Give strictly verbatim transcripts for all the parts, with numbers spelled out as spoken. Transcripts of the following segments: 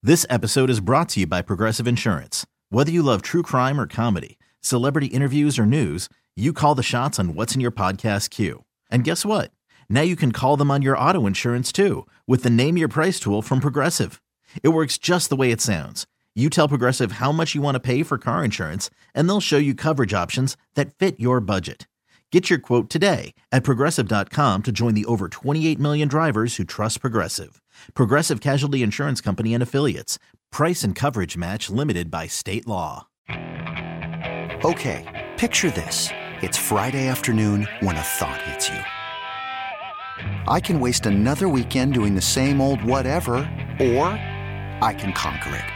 This episode is brought to you by Progressive Insurance. Whether you love true crime or comedy, celebrity interviews or news, you call the shots on what's in your podcast queue. And guess what? Now you can call them on your auto insurance too with the Name Your Price tool from Progressive. It works just the way it sounds. You tell Progressive how much you want to pay for car insurance, and they'll show you coverage options that fit your budget. Get your quote today at Progressive dot com to join the over twenty-eight million drivers who trust Progressive. Progressive Casualty Insurance Company and Affiliates. Price and coverage match limited by state law. Okay, picture this. It's Friday afternoon when a thought hits you. I can waste another weekend doing the same old whatever, or I can conquer it.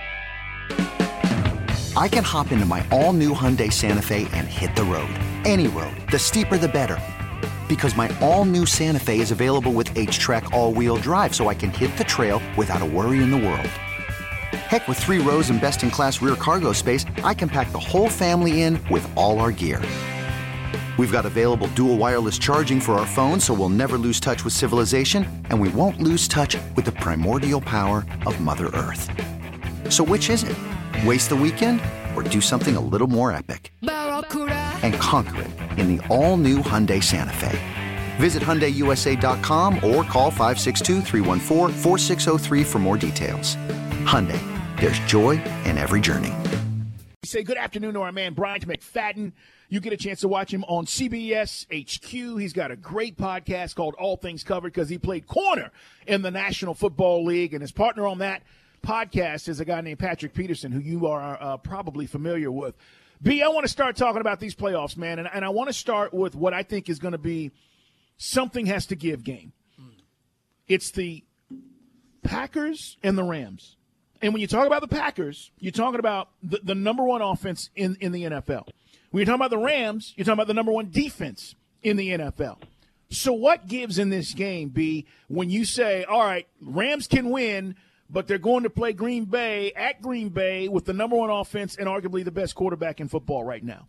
I can hop into my all-new Hyundai Santa Fe and hit the road. Any road. The steeper, the better. Because my all-new Santa Fe is available with H-Track all-wheel drive, so I can hit the trail without a worry in the world. Heck, with three rows and best-in-class rear cargo space, I can pack the whole family in with all our gear. We've got available dual wireless charging for our phones, so we'll never lose touch with civilization, and we won't lose touch with the primordial power of Mother Earth. So which is it? Waste the weekend or do something a little more epic? And conquer it in the all-new Hyundai Santa Fe. Visit Hyundai U S A dot com or call five six two, three one four, four six zero three for more details. Hyundai, there's joy in every journey. Say good afternoon to our man Bryant McFadden. You get a chance to watch him on C B S H Q. He's got a great podcast called All Things Covered because he played corner in the National Football League, and his partner on that podcast is a guy named Patrick Peterson, who you are uh, probably familiar with. B, I want to start talking about these playoffs, man, and, and I want to start with what I think is going to be something has to give game. It's the Packers and the Rams. And when you talk about the Packers, you're talking about the, the number one offense in, in the N F L. When you're talking about the Rams, you're talking about the number one defense in the N F L. So what gives in this game, B, when you say, all right, Rams can win, but they're going to play Green Bay at Green Bay with the number one offense and arguably the best quarterback in football right now?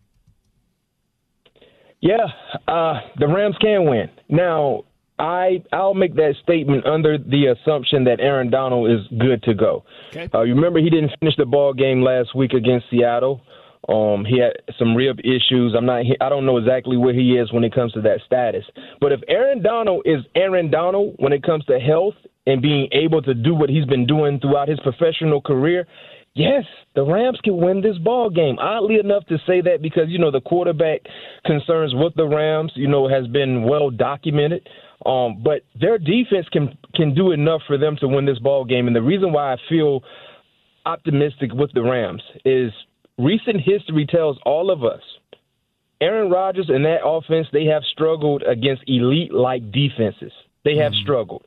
Yeah, uh, the Rams can win. Now, I, I'll make that statement under the assumption that Aaron Donald is good to go. Okay. Uh, you remember he didn't finish the ball game last week against Seattle. Um, he had some rib issues. I'm not. I don't know exactly where he is when it comes to that status. But if Aaron Donald is Aaron Donald when it comes to health and being able to do what he's been doing throughout his professional career, yes, the Rams can win this ball game. Oddly enough to say that because, you know, the quarterback concerns with the Rams, you know, has been well documented. Um, but their defense can can do enough for them to win this ball game. And the reason why I feel optimistic with the Rams is recent history tells all of us Aaron Rodgers and that offense, they have struggled against elite-like defenses. They have mm-hmm. struggled.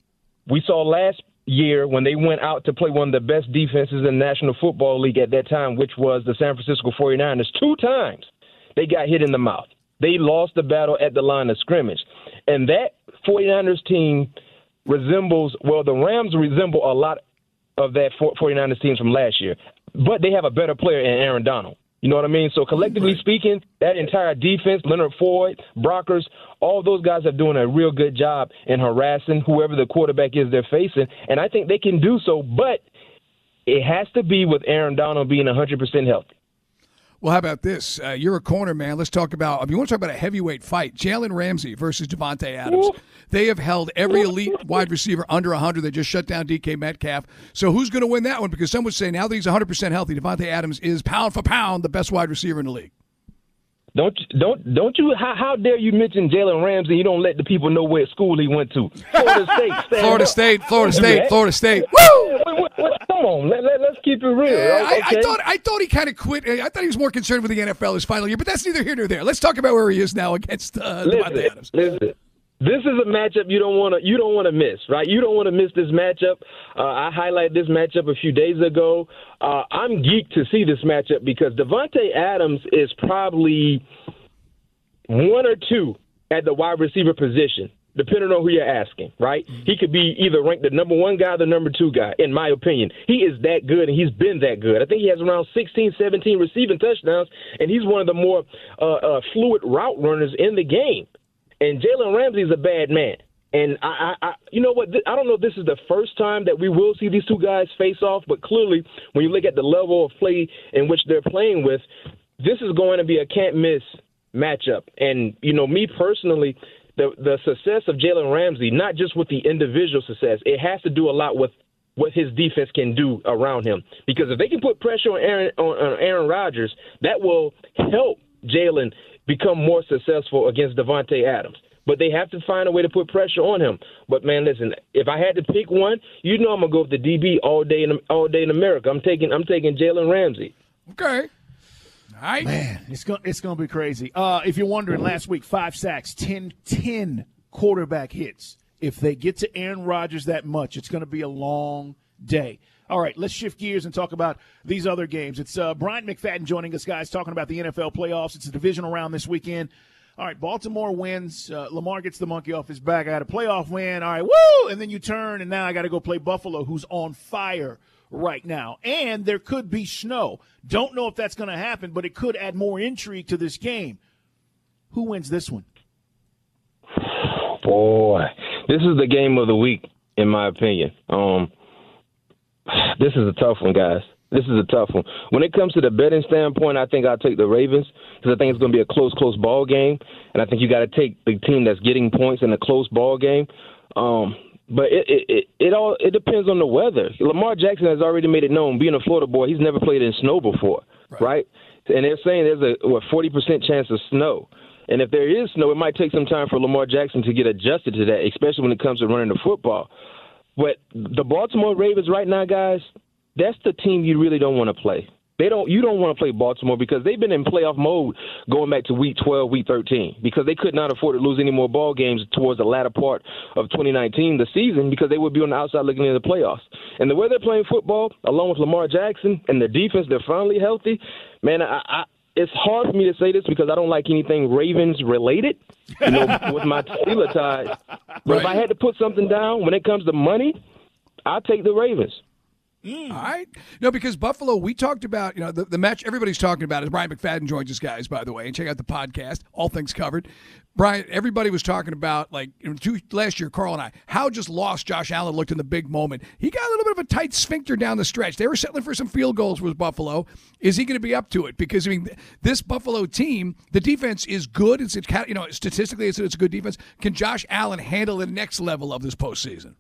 We saw last year when they went out to play one of the best defenses in the National Football League at that time, which was the San Francisco forty-niners, two times they got hit in the mouth. They lost the battle at the line of scrimmage. And that forty-niners team resembles, well, the Rams resemble a lot of that forty-niners team from last year. But they have a better player in Aaron Donald. You know what I mean? So collectively right. speaking, that entire defense, Leonard Floyd, Brockers, all those guys are doing a real good job in harassing whoever the quarterback is they're facing. And I think they can do so, but it has to be with Aaron Donald being one hundred percent healthy. Well, how about this? Uh, you're a corner, man. Let's talk about, if you want to talk about a heavyweight fight, Jalen Ramsey versus Davante Adams. Ooh. They have held every elite wide receiver under one hundred. They just shut down D K Metcalf. So who's going to win that one? Because some would say now that he's one hundred percent healthy, Davante Adams is pound for pound the best wide receiver in the league. Don't don't don't you? How, how dare you mention Jalen Ramsey? You don't let the people know where school he went to. Florida State. Florida State. Florida State. Florida State. Woo! Wait, wait, wait, come on, let, let, let's keep it real. Yeah, okay? I, I thought I thought he kind of quit. I thought he was more concerned with the N F L his final year, but that's neither here nor there. Let's talk about where he is now against uh, Davante Adams. Listen. This is a matchup you don't want to you don't want to miss, right? You don't want to miss this matchup. Uh, I highlighted this matchup a few days ago. Uh, I'm geeked to see this matchup because Davante Adams is probably one or two at the wide receiver position, depending on who you're asking, right? Mm-hmm. He could be either ranked the number one guy or the number two guy, in my opinion. He is that good, and he's been that good. I think he has around sixteen, seventeen receiving touchdowns, and he's one of the more uh, uh, fluid route runners in the game. And Jalen Ramsey is a bad man. And I, I, I, you know what? I don't know if this is the first time that we will see these two guys face off, but clearly, when you look at the level of play in which they're playing with, this is going to be a can't-miss matchup. And, you know, me personally, the the success of Jalen Ramsey, not just with the individual success, it has to do a lot with what his defense can do around him. Because if they can put pressure on Aaron, on, on Aaron Rodgers, that will help Jalen become more successful against Davante Adams. But they have to find a way to put pressure on him. But, man, listen, if I had to pick one, you know I'm going to go with the D B all day in all day in America. I'm taking I'm taking Jalen Ramsey. Okay. All right. Man, it's going it's going to be crazy. Uh, if you're wondering, last week, five sacks, ten, ten quarterback hits. If they get to Aaron Rodgers that much, it's going to be a long day. All right, let's shift gears and talk about these other games. It's uh, Bryant McFadden joining us, guys, talking about the N F L playoffs. It's a divisional round this weekend. All right, Baltimore wins. Uh, Lamar gets the monkey off his back. I had a playoff win. All right, woo! And then you turn, and now I got to go play Buffalo, who's on fire right now. And there could be snow. Don't know if that's going to happen, but it could add more intrigue to this game. Who wins this one? Boy, this is the game of the week, in my opinion. Um, this is a tough one, guys. This is a tough one. When it comes to the betting standpoint, I think I'll take the Ravens because I think it's going to be a close, close ball game. And I think you got to take the team that's getting points in a close ball game. Um, but it, it, it, it all it depends on the weather. Lamar Jackson has already made it known, being a Florida boy, he's never played in snow before, right? right? And they're saying there's a what forty percent chance of snow. And if there is snow, it might take some time for Lamar Jackson to get adjusted to that, especially when it comes to running the football. But the Baltimore Ravens right now, guys, that's the team you really don't want to play. They don't. You don't want to play Baltimore because they've been in playoff mode going back to week twelve, week thirteen, because they could not afford to lose any more ball games towards the latter part of twenty nineteen, the season, because they would be on the outside looking into the playoffs. And the way they're playing football, along with Lamar Jackson and their defense, they're finally healthy. Man, I, I, it's hard for me to say this because I don't like anything Ravens related, you know, with my Steelers ties. But right. If I had to put something down when it comes to money, I'll take the Ravens. Mm. All right. No, because Buffalo, we talked about, you know, the, the match everybody's talking about is Brian McFadden joins us, guys, by the way, and check out the podcast, All Things Covered. Brian, everybody was talking about, like, you know, two, last year, Carl and I, how just lost Josh Allen looked in the big moment. He got a little bit of a tight sphincter down the stretch. They were settling for some field goals with Buffalo. Is he going to be up to it? Because, I mean, this Buffalo team, the defense is good. It's, it's you know, statistically, it's, it's a good defense. Can Josh Allen handle the next level of this postseason?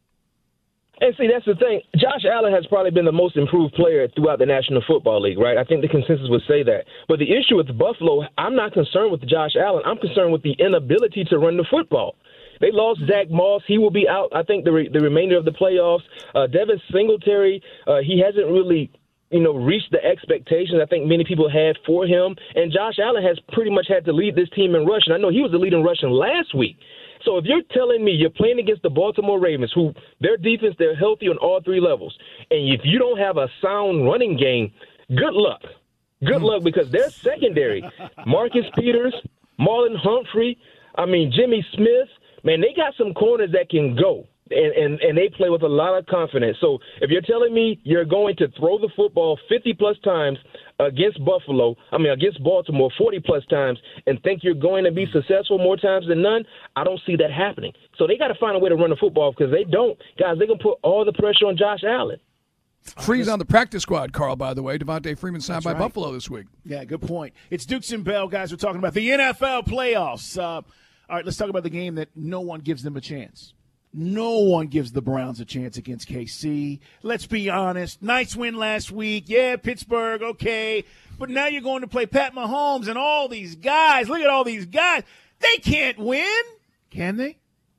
And see, that's the thing. Josh Allen has probably been the most improved player throughout the National Football League, right? I think the consensus would say that. But the issue with Buffalo, I'm not concerned with Josh Allen. I'm concerned with the inability to run the football. They lost Zach Moss. He will be out, I think, the re- the remainder of the playoffs. Uh, Devin Singletary, uh, he hasn't really, you know, reached the expectations I think many people had for him. And Josh Allen has pretty much had to lead this team in rushing. I know he was the lead in rushing last week. So if you're telling me you're playing against the Baltimore Ravens, who their defense, they're healthy on all three levels, and if you don't have a sound running game, good luck. Good luck, because their secondary, Marcus Peters, Marlon Humphrey, I mean, Jimmy Smith, man, they got some corners that can go, and, and, and they play with a lot of confidence. So if you're telling me you're going to throw the football fifty-plus times against Buffalo, I mean, against Baltimore forty-plus times, and think you're going to be successful more times than none, I don't see that happening. So they got to find a way to run the football, because they don't. Guys, they're going to put all the pressure on Josh Allen. Freeze on the practice squad, Carl, by the way. Devontae Freeman signed That's by right. Buffalo this week. Yeah, good point. It's Dukes and Bell, guys. We're talking about the N F L playoffs. Uh, all right, let's talk about the game that no one gives them a chance. No one gives the Browns a chance against K C. Let's be honest. Nice win last week. Yeah, Pittsburgh, okay. But now you're going to play Pat Mahomes and all these guys. Look at all these guys. They can't win. Can they?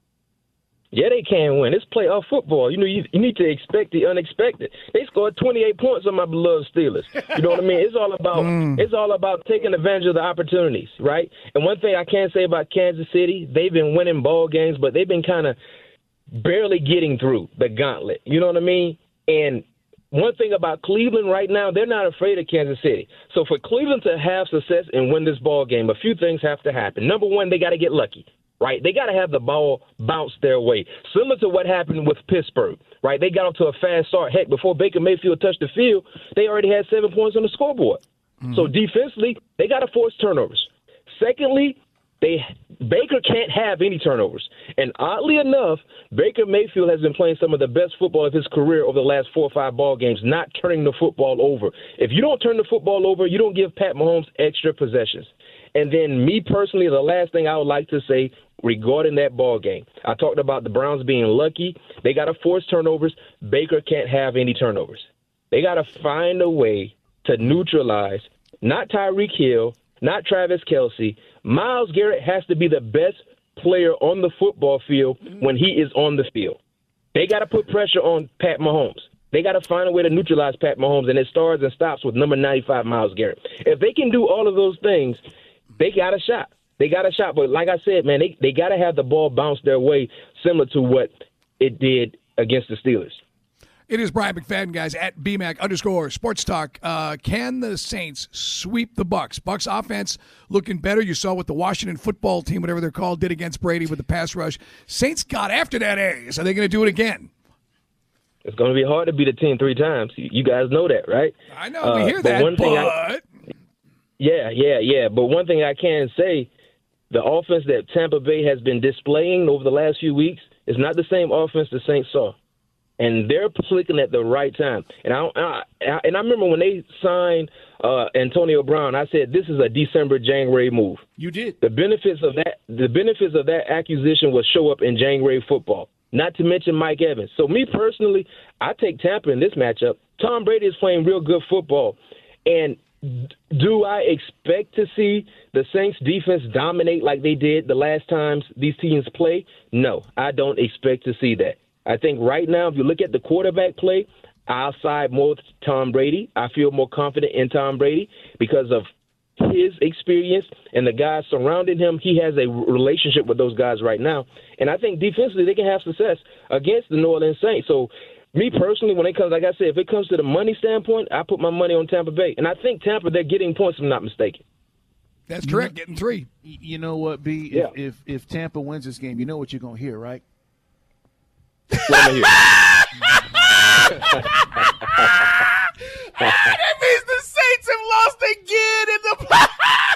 Yeah, they can win. It's playoff football. You know, you, you need to expect the unexpected. They scored twenty-eight points on my beloved Steelers. You know what I mean? It's all about mm. it's all about taking advantage of the opportunities, right? And one thing I can say about Kansas City, they've been winning ball games, but they've been kind of barely getting through the gauntlet. You know what I mean? And one thing about Cleveland right now, they're not afraid of Kansas City. So for Cleveland to have success and win this ball game, a few things have to happen. Number one, they got to get lucky, right? They got to have the ball bounce their way, similar to what happened with Pittsburgh, right? They got off to a fast start. Heck, before Baker Mayfield touched the field, they already had seven points on the scoreboard. Mm-hmm. So defensively, they got to force turnovers. Secondly, They Baker can't have any turnovers. And oddly enough, Baker Mayfield has been playing some of the best football of his career over the last four or five ball games, not turning the football over. If you don't turn the football over, you don't give Pat Mahomes extra possessions. And then me personally, the last thing I would like to say regarding that ball game, I talked about the Browns being lucky. They got to force turnovers. Baker can't have any turnovers. They got to find a way to neutralize not Tyreek Hill, not Travis Kelce. Myles Garrett has to be the best player on the football field when he is on the field. They got to put pressure on Pat Mahomes. They got to find a way to neutralize Pat Mahomes, and it starts and stops with number ninety-five, Myles Garrett. If they can do all of those things, they got a shot. They got a shot. But like I said, man, they, they got to have the ball bounce their way, similar to what it did against the Steelers. It is Brian McFadden, guys, at B Mac underscore Sports Talk. Uh, can the Saints sweep the Bucs? Bucs offense looking better. You saw what the Washington football team, whatever they're called, did against Brady with the pass rush. Saints got after that ace. Are they going to do it again? It's going to be hard to beat a team three times. You guys know that, right? I know. We uh, hear that, one thing but... I, yeah, yeah, yeah. But one thing I can say, the offense that Tampa Bay has been displaying over the last few weeks is not the same offense the Saints saw. And they're clicking at the right time. And I, I, I and I remember when they signed uh, Antonio Brown, I said this is a December, January move. You did. The benefits of that, the benefits of that acquisition will show up in January football. Not to mention Mike Evans. So me personally, I take Tampa in this matchup. Tom Brady is playing real good football, and do I expect to see the Saints defense dominate like they did the last times these teams play? No, I don't expect to see that. I think right now, if you look at the quarterback play, I'll side more with Tom Brady. I feel more confident in Tom Brady because of his experience and the guys surrounding him. He has a relationship with those guys right now. And I think defensively they can have success against the New Orleans Saints. So me personally, when it comes, like I said, if it comes to the money standpoint, I put my money on Tampa Bay. And I think Tampa, they're getting points, if I'm not mistaken. That's correct, getting three. You know what, B? Yeah. If, if if Tampa wins this game, you know what you're going to hear, right? What am I hearing? Ah, that means the Saints have lost again in the play.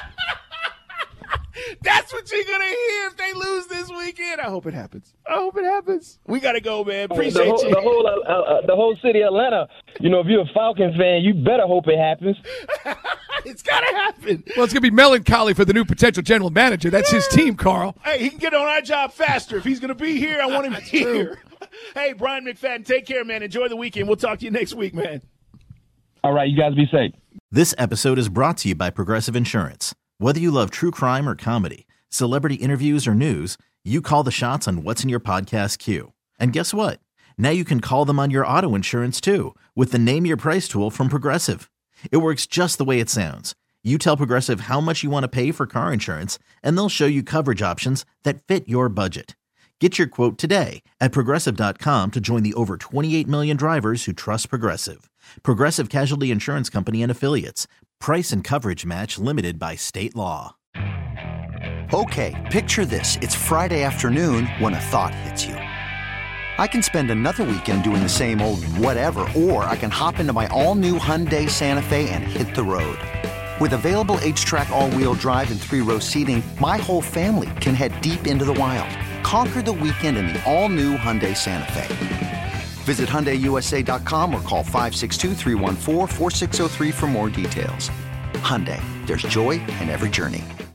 That's what you're going to hear if they lose this weekend. I hope it happens. I hope it happens. We got to go, man. Appreciate the whole, you. The whole, uh, uh, the whole city of Atlanta, you know, if you're a Falcon fan, you better hope it happens. It's got to happen. Well, it's going to be melancholy for the new potential general manager. That's his team, Carl. Hey, he can get on our job faster. If he's going to be here, I want him here. Hey, Brian McFadden, take care, man. Enjoy the weekend. We'll talk to you next week, man. All right, you guys be safe. This episode is brought to you by Progressive Insurance. Whether you love true crime or comedy, celebrity interviews or news, you call the shots on what's in your podcast queue. And guess what? Now you can call them on your auto insurance too with the Name Your Price tool from Progressive. It works just the way it sounds. You tell Progressive how much you want to pay for car insurance, and they'll show you coverage options that fit your budget. Get your quote today at Progressive dot com to join the over twenty-eight million drivers who trust Progressive. Progressive Casualty Insurance Company and Affiliates. Price and coverage match limited by state law. Okay, picture this. It's Friday afternoon when a thought hits you. I can spend another weekend doing the same old whatever, or I can hop into my all-new Hyundai Santa Fe and hit the road. With available H-Track all-wheel drive and three-row seating, my whole family can head deep into the wild. Conquer the weekend in the all-new Hyundai Santa Fe. Visit Hyundai U S A dot com or call five six two, three one four, four six zero three for more details. Hyundai, there's joy in every journey.